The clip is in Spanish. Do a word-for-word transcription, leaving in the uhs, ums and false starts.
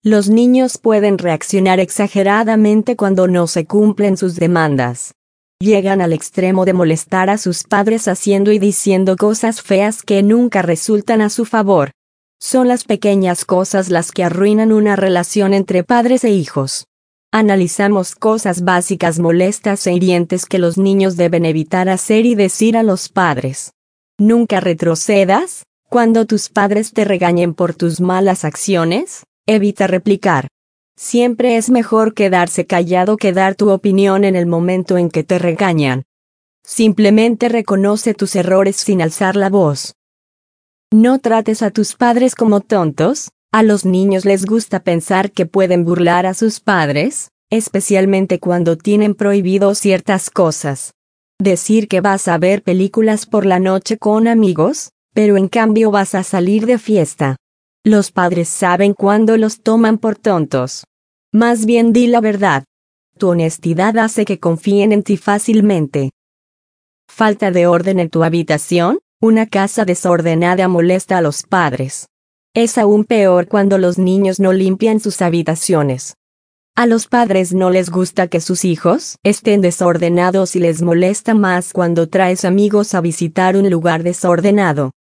Los niños pueden reaccionar exageradamente cuando no se cumplen sus demandas. Llegan al extremo de molestar a sus padres haciendo y diciendo cosas feas que nunca resultan a su favor. Son las pequeñas cosas las que arruinan una relación entre padres e hijos. Analizamos cosas básicas molestas e hirientes que los niños deben evitar hacer y decir a los padres. Nunca retrocedas. Cuando tus padres te regañen por tus malas acciones, evita replicar. Siempre es mejor quedarse callado que dar tu opinión en el momento en que te regañan. Simplemente reconoce tus errores sin alzar la voz. No trates a tus padres como tontos. A los niños les gusta pensar que pueden burlar a sus padres, especialmente cuando tienen prohibido ciertas cosas. Decir que vas a ver películas por la noche con amigos, pero en cambio vas a salir de fiesta. Los padres saben cuándo los toman por tontos. Más bien di la verdad. Tu honestidad hace que confíen en ti fácilmente. Falta de orden en tu habitación. Una casa desordenada molesta a los padres. Es aún peor cuando los niños no limpian sus habitaciones. A los padres no les gusta que sus hijos estén desordenados y les molesta más cuando traes amigos a visitar un lugar desordenado.